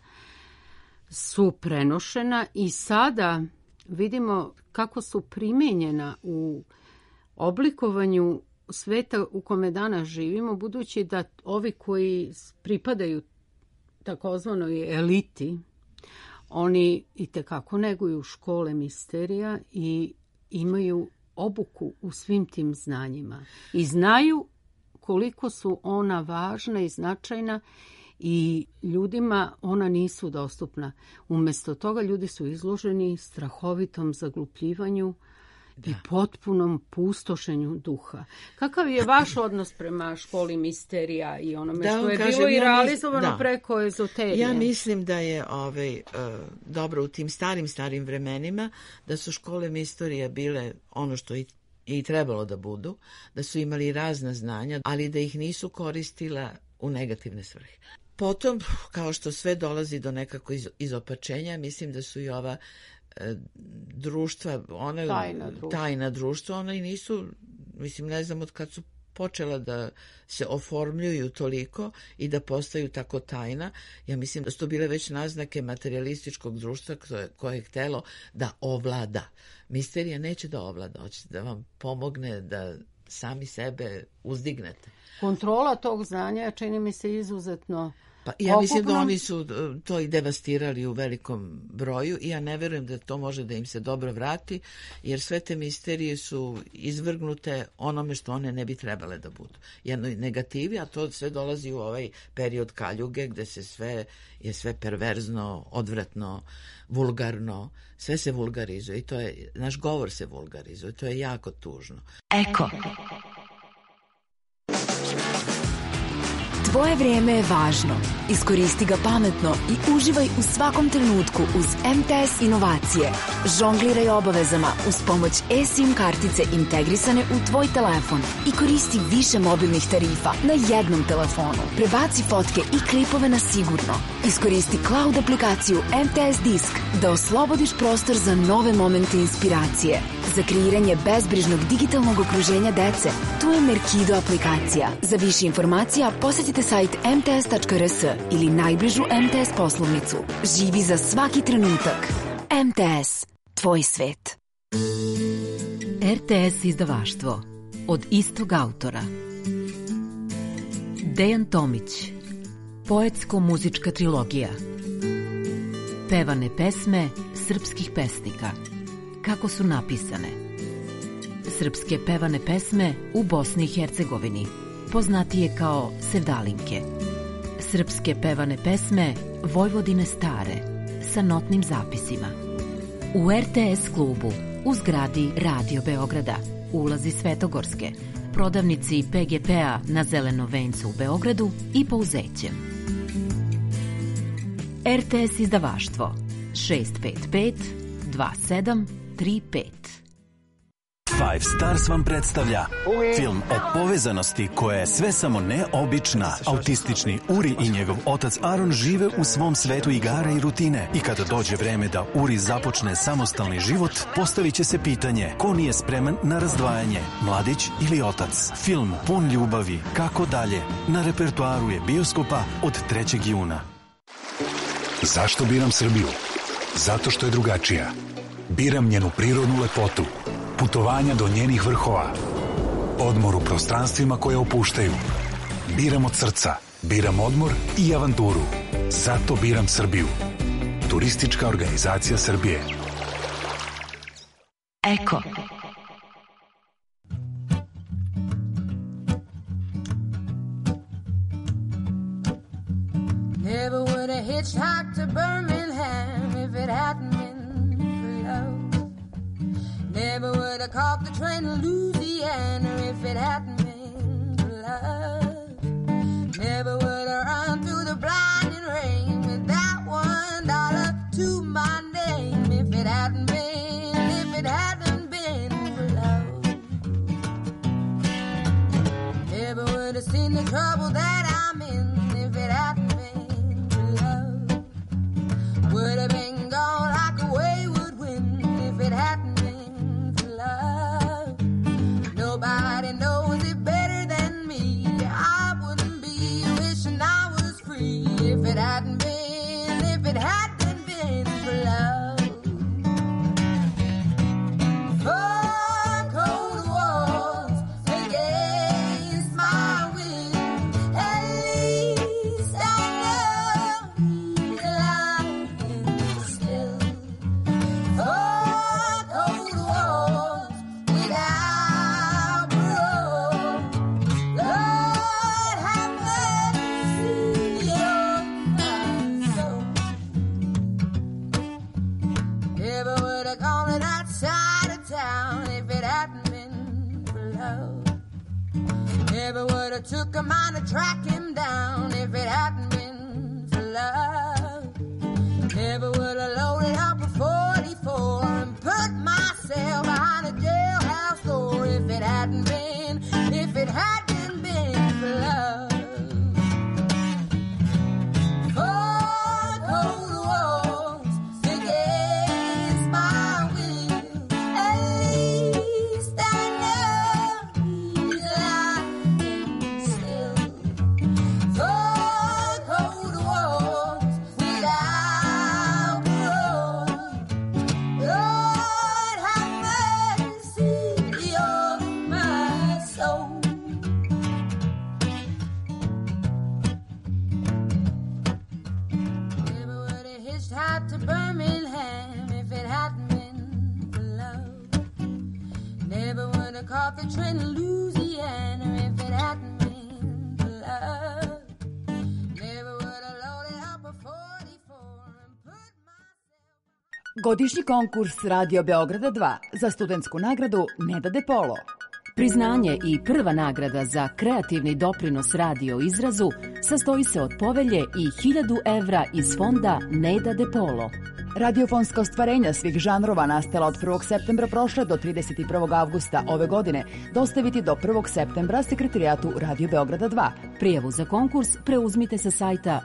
su prenošena i sada vidimo kako su primenjena u oblikovanju sveta u kome danas živimo, budući da ovi koji pripadaju takozvanoj eliti, oni itekako neguju škole misterija i imaju obuku u svim tim znanjima. I znaju koliko su ona važna i značajna i ljudima ona nisu dostupna. Umjesto toga ljudi su izloženi strahovitom zaglupljivanju i potpunom pustošenju duha. Kakav je vaš odnos prema školi misterija i onome što je bilo i realizovano preko ezoterije? Ja mislim da je dobro u tim starim vremenima da su škole misterija bile ono što i trebalo da budu, da su imali razna znanja, ali da ih nisu koristila u negativne svrhe. Potom, kao što sve dolazi do nekako izopačenja, mislim da su i ova društva, tajna društva, ona i nisu, mislim, ne znam od kad su počela da se oformljuju toliko i da postaju tako tajna. Ja mislim da su to bile već naznake materialističkog društva koje je htelo da ovlada. Misterija neće da ovlada, hoće da vam pomogne da sami sebe uzdignete. Kontrola tog znanja čini mi se izuzetno Pa ja mislim da oni su to i devastirali u velikom broju i ja ne verujem da to može da im se dobro vrati, jer sve te misterije su izvrgnute onome što one ne bi trebale da budu. Jednoj negativi, a to sve dolazi u ovaj period kaljuge gde je sve perverzno, odvratno, vulgarno, sve se vulgarizuje i to je, naš govor se vulgarizuje, to je jako tužno. Eko. Tvoje vrijeme je važno. Iskoristi ga pametno i uživaj u svakom trenutku uz MTS inovacije. Žongliraj obavezama uz pomoć eSIM kartice integrisane u tvoj telefon i koristi više mobilnih tarifa na jednom telefonu. Prebaci fotke i klipove na sigurno. Iskoristi cloud aplikaciju MTS Disk da oslobodiš prostor za nove momente inspiracije. Za kreiranje bezbrižnog digitalnog okruženja dece, tu je Merkido aplikacija. Za više informacija posjetite sajt mts.rs ili najbližu MTS poslovnicu. Živi za svaki trenutak. MTS. Tvoj svet. RTS izdavaštvo. Od istog autora. Dejan Tomić. Poetsko-muzička trilogija. Pevane pesme srpskih pesnika. Kako su napisane. Srpske pevane pesme u Bosni i Hercegovini, poznatije kao sevdalinke. Srpske pevane pesme Vojvodine stare, sa notnim zapisima. U RTS klubu, u zgradi Radio Beograda, ulazi Svetogorske, prodavnici PGP-a na Zelenom vencu u Beogradu i Pouzećem. RTS izdavaštvo 655 2735. Five Stars vam predstavlja film o povezanosti koja je sve samo ne obična. Autistični Uri i njegov otac Aron žive u svom svetu igara i rutine i kada dođe vreme da Uri započne samostalni život, postavit će se pitanje ko nije spreman na razdvajanje, mladić ili otac. Film pun ljubavi, kako dalje, na repertoaru je bioskopa od 3. juna. Zašto biram Srbiju? Zato što je drugačija. Biram njenu prirodnu lepotu, putovanja do njenih vrhova, odmor u prostranstvima koje opuštaju. Biram od srca, biram odmor i avanturu. Zato biram Srbiju. Turistička organizacija Srbije. Eko. Never would have hitchhiked to Birmingham if it hadn't been for love. Never would have caught the train to Louisiana if it hadn't been for love. Never would have run through the blinding rain with that $1 to my name if it hadn't been for love. Never would have seen the trouble that I'm in if it hadn't been for love. Would have been gone like a wayward wind if it hadn't it hadn't been for love. For cold walls against my will, at least I know he's lying still. For cold walls without parole, Lord have mercy on my soul. Never would have gone to that side of town if it hadn't been for love. Never would have took a mind to track him down if it hadn't been for love. Never would have loaded up a 44 and put myself behind a jailhouse door if it hadn't been for love. For cold walls against my will, at least I know he's lying still. For cold walls without parole, Lord have mercy on my soul. Never would have hitchhiked to Birmingham if it hadn't been for love. Never would have caught the train to Louisiana if it hadn't been for love. Never would have loaded up a 44 and put myself... Godišnji konkurs Radio Beograda 2 za studentsku nagradu Neda De Polo. Priznanje i prva nagrada za kreativni doprinos radio izrazu sastoji se od povelje i 1000 evra iz fonda Neda De Polo. Radiofonska ostvarenja svih žanrova nastala od 1. septembra prošle do 31. avgusta ove godine dostaviti do 1. septembra sekretarijatu Radio Beograda 2. Prijavu za konkurs preuzmite sa sajta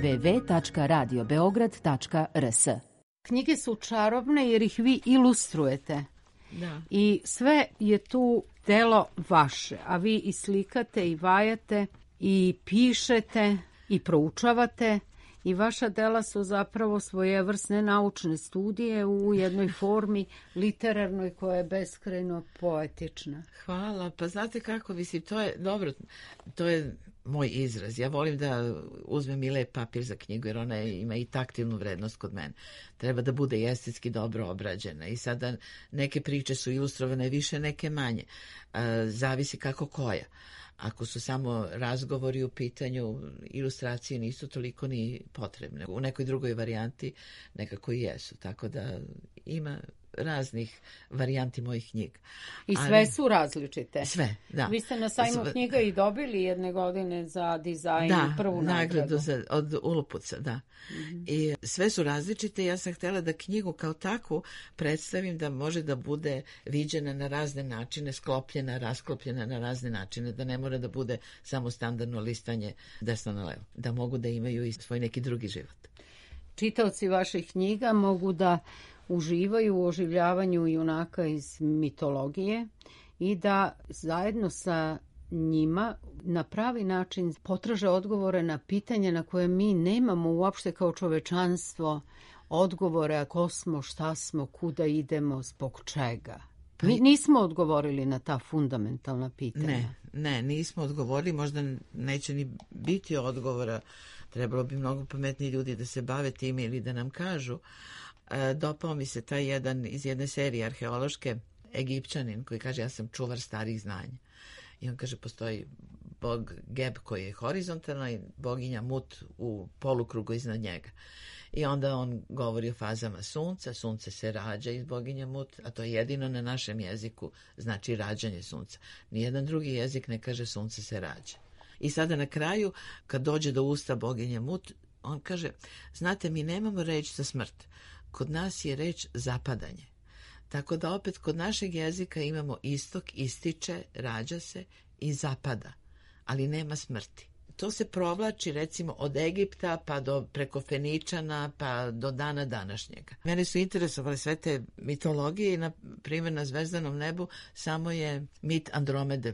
www.radiobeograd.rs. Knjige su čarobne jer ih vi ilustrujete. Da. I sve je tu delo vaše, a vi i slikate i vajate i pišete i proučavate i vaša dela su zapravo svojevrsne naučne studije u jednoj formi literarnoj koja je beskrajno poetična. Hvala, pa znate kako, mislim, to je dobro, to je moj izraz. Ja volim da uzmem i lep papir za knjigu jer ona ima i taktilnu vrednost kod mene. Treba da bude i estetski dobro obrađena i sada neke priče su ilustrovane više, neke manje. Zavisi kako koja. Ako su samo razgovori u pitanju, ilustracije nisu toliko ni potrebne. U nekoj drugoj varijanti nekako i jesu. Tako da ima raznih varijanti mojih knjiga. I sve su različite. Sve, da. Vi ste na sajmu knjiga i dobili jedne godine za dizajn prvu nagradu. Od Ulupuca, da. Mm-hmm. I sve su različite. Ja sam htjela da knjigu kao takvu predstavim da može da bude viđena na razne načine, sklopljena, rasklopljena na razne načine, da ne mora da bude samo standardno listanje desno na levo. Da mogu da imaju i svoj neki drugi život. Čitaoci vaših knjiga mogu da uživaju u oživljavanju junaka iz mitologije i da zajedno sa njima na pravi način potraže odgovore na pitanja na koje mi nemamo uopšte kao čovečanstvo odgovore, ko smo, šta smo, kuda idemo, zbog čega. Mi nismo odgovorili na ta fundamentalna pitanja. Ne, nismo odgovorili, možda neće ni biti odgovora. Trebalo bi mnogo pametniji ljudi da se bave time ili da nam kažu. Dopao mi se taj jedan iz jedne serije arheološke, Egipćanin koji kaže ja sam čuvar starih znanja. I on kaže postoji bog Geb koji je horizontalno i boginja Mut u polukrugu iznad njega. I onda on govori o fazama sunca, sunce se rađa iz boginja Mut, a to je jedino na našem jeziku znači rađanje sunca. Nijedan drugi jezik ne kaže sunce se rađa. I sada na kraju, kad dođe do usta boginje Mut, on kaže, znate, mi nemamo reč za smrt. Kod nas je reč zapadanje. Tako da opet kod našeg jezika imamo istok, ističe, rađa se i zapada, ali nema smrti. To se provlači recimo od Egipta pa do preko Feničana pa do dana današnjega. Mene su interesovale sve te mitologije i na primjer na Zvezdanom nebu samo je mit Andromede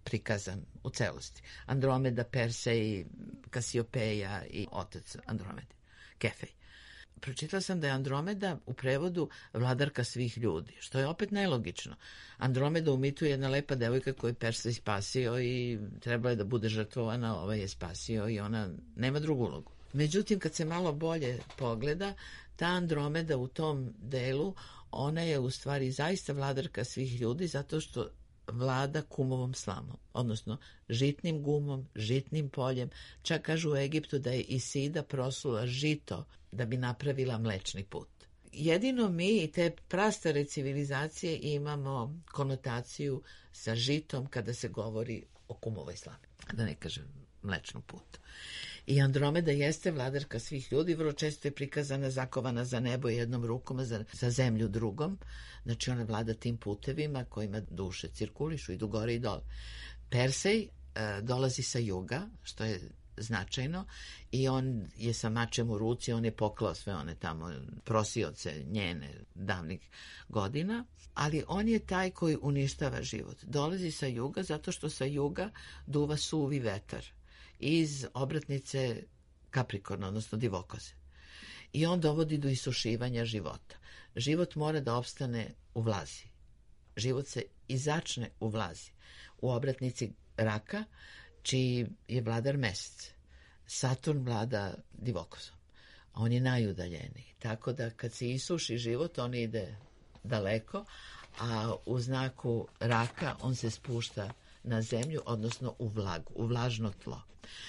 prikazan u celosti. Andromeda, Persej, Kasiopeja i otac Andromede, Kefej. Pročitala sam da je Andromeda u prevodu vladarka svih ljudi, što je opet nelogično. Andromeda u mitu je jedna lepa devojka koju je Persej spasio i trebala je da bude žrtvovana, ovaj je spasio i ona nema drugu ulogu. Međutim, kad se malo bolje pogleda, ta Andromeda u tom delu, ona je u stvari zaista vladarka svih ljudi zato što vlada kumovom slamom, odnosno žitnim gumom, žitnim poljem. Čak kažu u Egiptu da je Isida prosula žito da bi napravila Mlečni put. Jedino mi i te prastare civilizacije imamo konotaciju sa žitom kada se govori o kumovoj slami, da ne kažem Mlečnom putu. I Andromeda jeste vladarka svih ljudi, vrlo često je prikazana zakovana za nebo jednom rukom, za zemlju drugom. Znači ona vlada tim putevima kojima duše cirkulišu, idu gore i dole. Persej dolazi sa juga, što je značajno, i on je sa mačem u ruci, on je poklao sve one tamo prosioce njene davnih godina, ali on je taj koji uništava život. Dolazi sa juga zato što sa juga duva suvi vetar iz obratnice Kaprikorna, odnosno Divokoze. I on dovodi do isušivanja života. Život mora da opstane u vlazi. Život se i začne u vlazi. U obratnici Raka, čiji je vladar Mesec. Saturn vlada Divokozom. On je najudaljeniji. Tako da kad se isuši život, on ide daleko, a u znaku Raka on se spušta na zemlju, odnosno u vlagu, u vlažno tlo.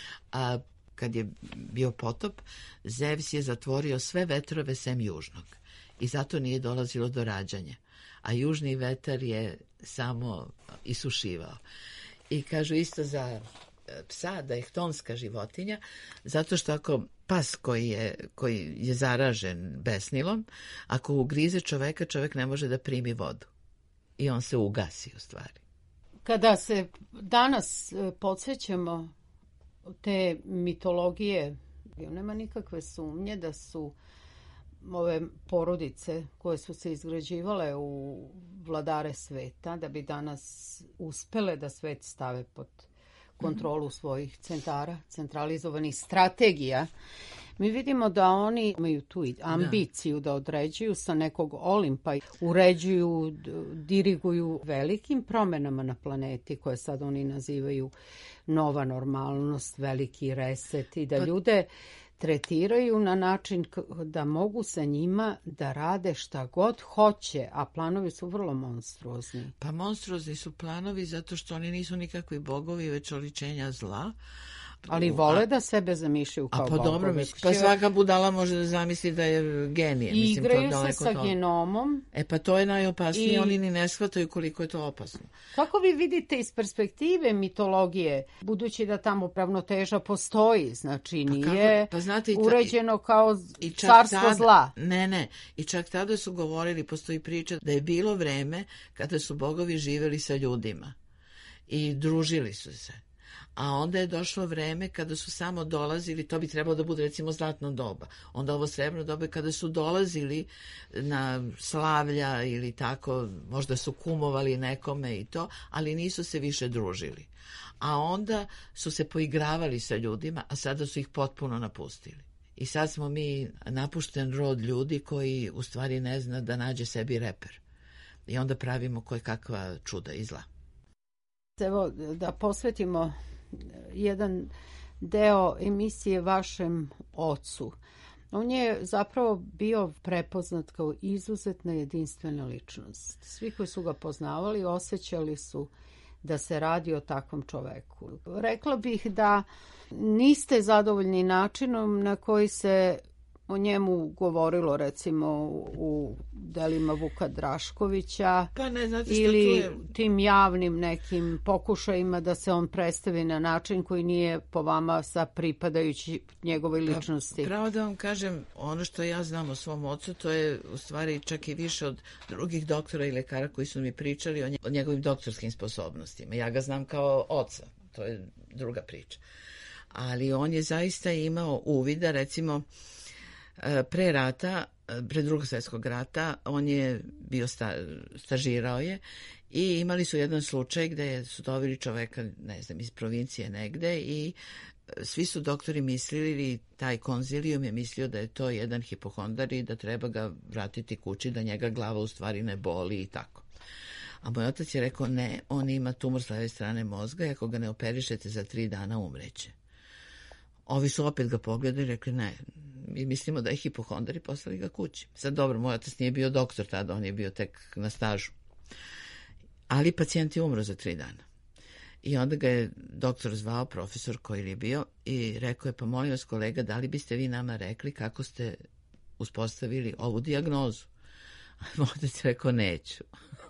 A kad je bio potop, Zevs je zatvorio sve vetrove sem južnog i zato nije dolazilo do rađanja. A južni vetar je samo isušivao. I kažu isto za psa da je htonska životinja, zato što ako pas koji je zaražen besnilom, ako ugrize čoveka, čovek ne može da primi vodu. I on se ugasi u stvari. Kada se danas podsjećamo te mitologije, nema nikakve sumnje da su ove porodice koje su se izgrađivale u vladare sveta, da bi danas uspele da svet stave pod kontrolu svojih centara, centralizovanih strategija. Mi vidimo da oni imaju tu ambiciju da određuju sa nekog Olimpa, uređuju, diriguju velikim promenama na planeti koje sad oni nazivaju nova normalnost, veliki reset i da ljude tretiraju na način da mogu sa njima da rade šta god hoće, a planovi su vrlo monstruozni. Pa monstruozni su planovi zato što oni nisu nikakvi bogovi, već oličenja zla. Ali vole da sebe zamišljaju kao bogove. Dobro, pa svaka budala može da zamisli da je genije. I igraju se sa genomom. Pa to je najopasnije, oni ni ne shvataju koliko je to opasno. Kako vi vidite iz perspektive mitologije, budući da tamo ravnoteža postoji, znači nije uređeno kao carstvo zla? Ne. I čak tada su govorili, postoji priča da je bilo vreme kada su bogovi živeli sa ljudima i družili su se. A onda je došlo vreme kada su samo dolazili, to bi trebalo da bude recimo zlatno doba, onda ovo srebrno doba kada su dolazili na slavlja ili tako, možda su kumovali nekome i to, ali nisu se više družili. A onda su se poigravali sa ljudima, a sada su ih potpuno napustili. I sad smo mi napušten rod ljudi koji u stvari ne zna da nađe sebi reper. I onda pravimo koje kakva čuda i zla. Evo da posvetimo jedan deo emisije vašem ocu. On je zapravo bio prepoznat kao izuzetna jedinstvena ličnost. Svi koji su ga poznavali osjećali su da se radi o takvom čoveku. Rekla bih da niste zadovoljni načinom na koji se o njemu govorilo recimo u delima Vuka Draškovića ili tim javnim nekim pokušajima da se on predstavi na način koji nije po vama sa pripadajući njegovoj ličnosti. Pravo da vam kažem, ono što ja znam o svom ocu, to je u stvari čak i više od drugih doktora i lekara koji su mi pričali o njegovim doktorskim sposobnostima. Ja ga znam kao oca, to je druga priča. Ali on je zaista imao uvida, recimo, pre rata, pre Drugog svjetskog rata, on je bio stažirao je I imali su jedan slučaj gde su doveli čoveka, ne znam, iz provincije negde i svi su doktori mislili, taj konzilijum je mislio da je to jedan hipohondar i da treba ga vratiti kući, da njega glava u stvari ne boli i tako. A moj otac je rekao, ne, on ima tumor s leve strane mozga i ako ga ne operišete za 3 dana umreće. Ovi su opet ga pogledali i rekli, ne, mi mislimo da je hipohondar i poslali ga kući. Sad dobro, moj otac nije bio doktor tada, on je bio tek na stažu. Ali pacijent je umro za 3 dana. I onda ga je doktor zvao, profesor koji je bio, i rekao je, pa molim vas kolega, da li biste vi nama rekli kako ste uspostavili ovu dijagnozu? A moj otac je rekao, neću.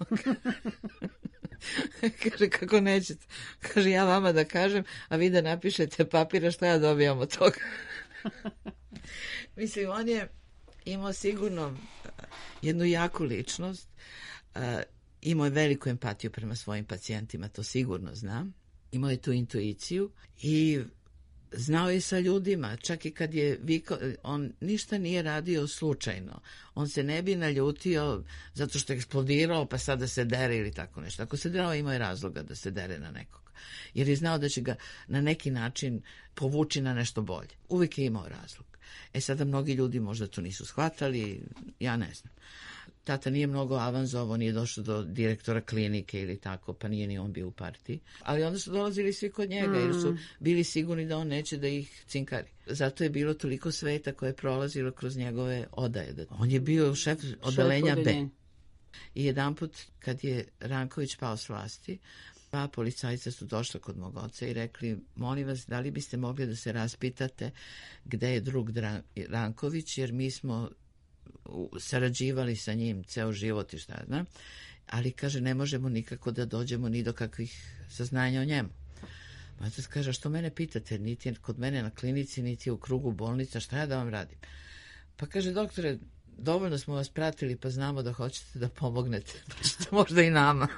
Kaže, kako nećete? Kaže, ja vama da kažem, a vi da napišete papira, šta ja dobijam od toga? Mislim, on je imao sigurno jednu jaku ličnost, imao je veliku empatiju prema svojim pacijentima, to sigurno znam. Imao je tu intuiciju i znao je sa ljudima, čak i kad je vikao, on ništa nije radio slučajno. On se ne bi naljutio zato što je eksplodirao pa sada se dere ili tako nešto. Ako se derao, imao je razloga da se dere na nekog. Jer je znao da će ga na neki način povući na nešto bolje. Uvijek je imao razlog. Sada mnogi ljudi možda to nisu shvatali, ja ne znam. Tata nije mnogo avanzovao, nije došao do direktora klinike ili tako, pa nije ni on bio u partiji. Ali onda su dolazili svi kod njega jer su bili sigurni da on neće da ih cinkari. Zato je bilo toliko sveta koje je prolazilo kroz njegove odaje. On je bio šef odeljenja B. I jedanput kad je Ranković pao s vlasti, 2 policajca su došla kod mog oca i rekli, molim vas, da li biste mogli da se raspitate gde je drug Ranković, jer mi smo sarađivali sa njim ceo život i šta znam, ali kaže, ne možemo nikako da dođemo ni do kakvih saznanja o njemu. Moj otac kaže, što mene pitate, niti je kod mene na klinici, niti je u krugu bolnica, šta ja da vam radim? Pa kaže, doktore, dovoljno smo vas pratili pa znamo da hoćete da pomognete, pa ćete možda i nama.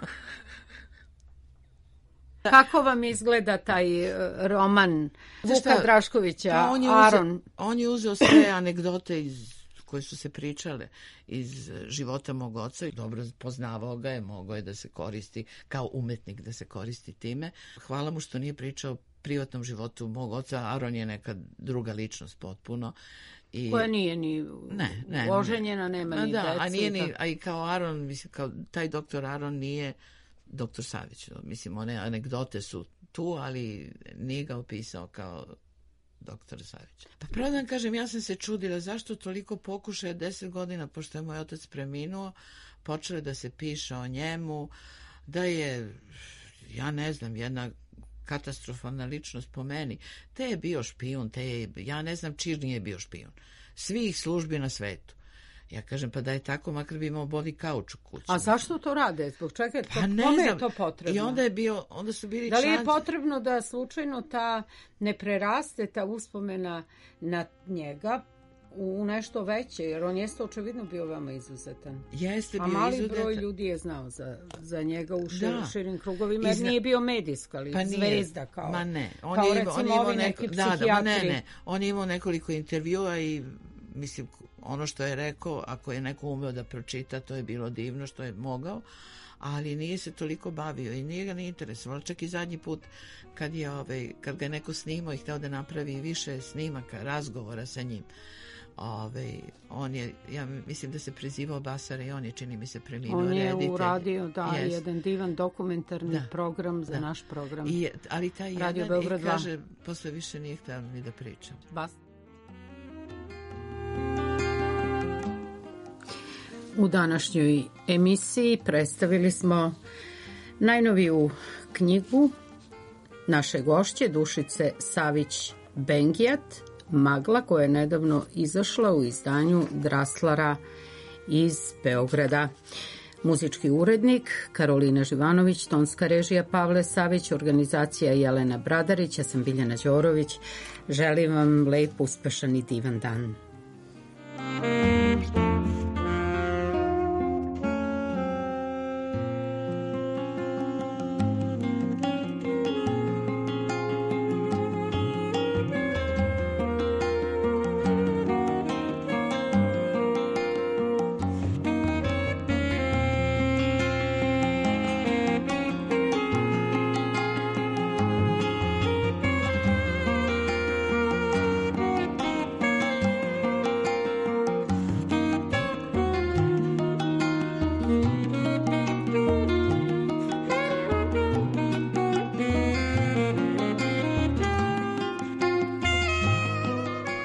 Kako vam izgleda taj roman Vuka Draškovića, Aron? On je uzeo sve anegdote koje su se pričale iz života mog oca i dobro poznavao ga je, mogao je da se koristi kao umetnik, da se koristi time. Hvala mu što nije pričao o privatnom životu mog oca. Aron je neka druga ličnost potpuno. Koja nije ni oženjena, nema ni decu. A i kao Aron, mislim, kao taj doktor Aron nije doktor Savić. Mislim, one anegdote su tu, ali nije ga opisao kao doktor Savić. Pa pravo da kažem, ja sam se čudila zašto toliko pokušaja 10 godina, pošto je moj otac preminuo, počele da se piše o njemu, da je, ja ne znam, jedna katastrofalna ličnost po meni. Te je bio špijun, ja ne znam čiji nije bio špijun. Svih službi na svetu. Ja kažem, pa da je tako, makar bi imao bodi kauč u kući. A zašto to rade? Zbog čega? Pa ne kome znam. Je to potrebno? I onda su bili Da li je potrebno da slučajno ne preraste ta uspomena na njega u nešto veće, jer on jeste očevidno bio veoma izuzetan. Jeste bio izuzetan. A mali izuzetan. broj ljudi je znao za njega u širim krugovima, jer nije bio medijska, ali pa zvezda kao. Ma ne. On je imao nekoliko intervjua i mislim, ono što je rekao, ako je neko umeo da pročita, to je bilo divno što je mogao, ali nije se toliko bavio i nije ga ni interesovalo. Čak i zadnji put kad ga je neko snimao i hteo da napravi više snimaka, razgovora sa njim, on je, ja mislim da se prezivao Basara i on je, čini mi se, preminuo reditelj. On je uradio, jedan divan dokumentarni program za naš program. Ali taj jedan i kaže, posle više nije hteo ni da pričam. U današnjoj emisiji predstavili smo najnoviju knjigu naše gošće Dušice Savić-Bengijat, Magla, koja je nedavno izašla u izdanju Draslara iz Beograda. Muzički urednik Karolina Živanović, tonska režija Pavle Savić, organizacija Jelena Bradarić, ja sam Biljana Đorović. Želim vam lep, uspešan i divan dan.